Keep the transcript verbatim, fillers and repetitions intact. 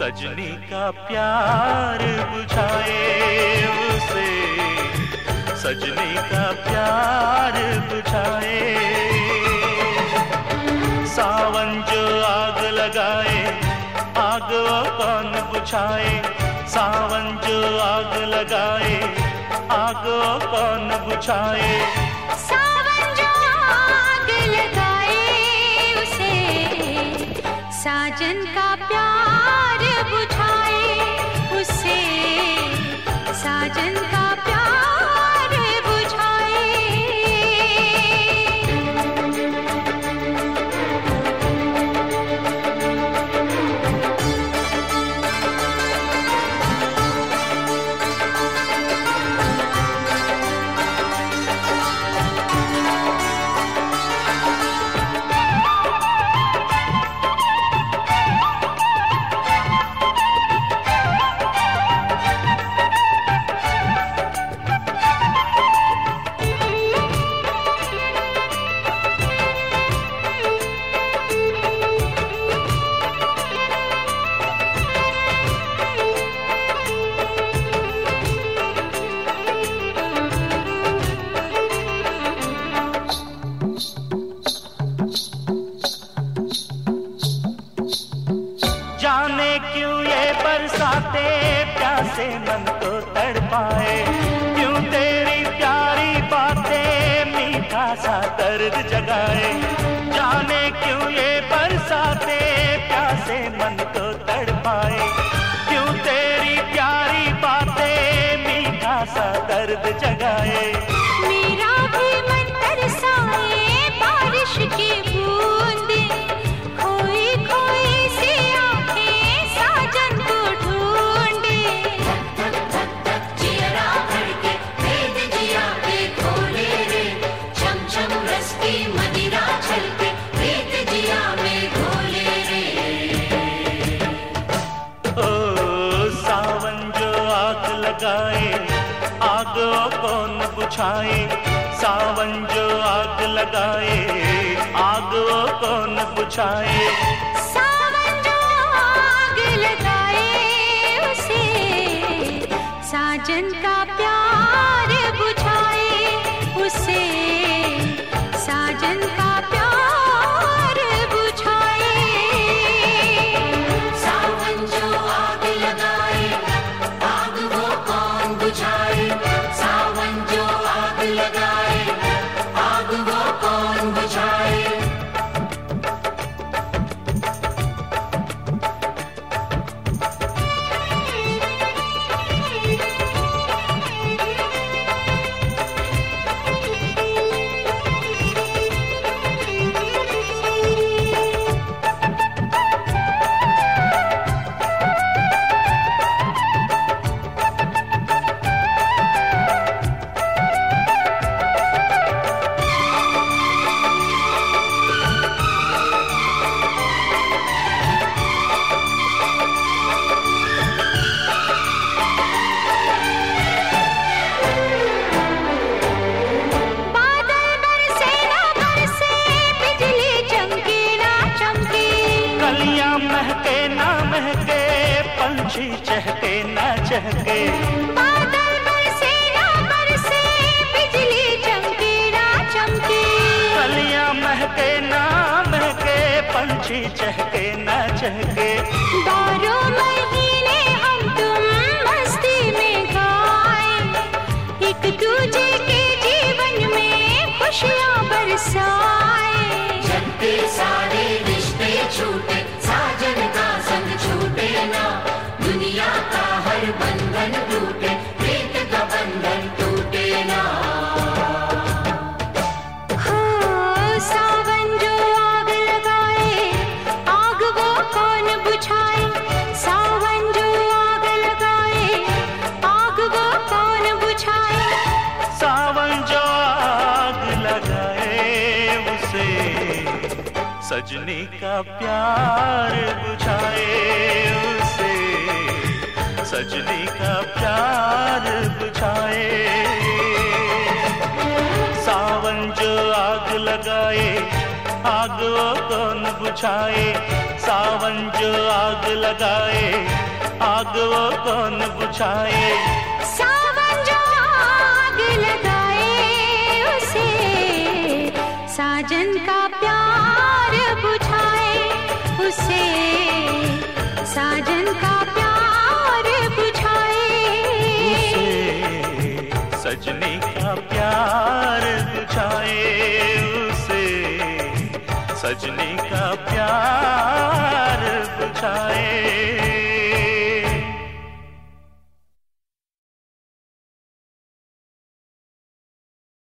सजनी का प्यार बुझाए उसे, सजनी का प्यार बुझाए। सावन जो आग लगाए, आग वो कौन बुझाए। सावन जो आग लगाए, आग वो कौन बुझाए। सावन जो आग लगाए उसे, साजन का प्यार बुझाए उसे, साजन का प्यार बुझाए। जाने क्यों ये बरसाते प्यासे मन को तड़पाए। क्यों तेरी प्यारी बातें मीठा सा दर्द जगाए। जाने क्यों ये बरसाते प्यासे मन को तड़पाए। क्यों तेरी प्यारी बातें मीठा सा दर्द जगाए। मेरा भी मन तरसाए बारिश की बूंदे, खोई खोई सी आंखें साजन को ढूंढे। धक धक धक जिया धड़के, भेद जिया के खोले रे। छम छम रस की मदिरा छलके, भेद जिया में घोले रे। ओ सावन जो आग लगाए, आग वो कौन बुझाए। सावन जो आग लगाए, आग वो कौन बुझाए। सावन जो आग लगाए उसे, साजन का प्यार बुझाए उसे, साजन का प्यार बुझाए। सावन जो आग लगाए, आग वो कौन बुझाए। सावन जो आग लगाए, आग वो कौन बुझाए। महके ना महके, पंछी चहके ना चहके। बादल बरसे ना बरसे, बिजली चमके ना चमके। कलियां महके ना महके, पंछी चहके ना चहके। बारह महीने हम तुम मस्ती में गाए, एक दूजे के जीवन में खुशियां बरसाए। जब पे सारे रिश्ते छूटे, साजन का संग छूटे ना। दुनिया का हर बंधन टूटे, प्रीत का बंधन टूटे ना। हो सावन जो आग लगाए, आग वो कौन बुझाए। सावन जो आग लगाए, आग वो कौन बुझाए। सावन जो आग लगाए उसे, सजनी का प्यार बुझाए उसे, सजनी का प्यार बुझाए। सावन जो आग लगाए, आग वो कौन बुझाए, सावन जो आग लगाए, आग वो कौन बुझाए। सावन जो आग लगाए, उसे साजन का प्यार बुझाए, उसे साजन का प्यार बुझाए, उसे सजनी का प्यार बुझाए, उसे सजनी का प्यार बुझाए।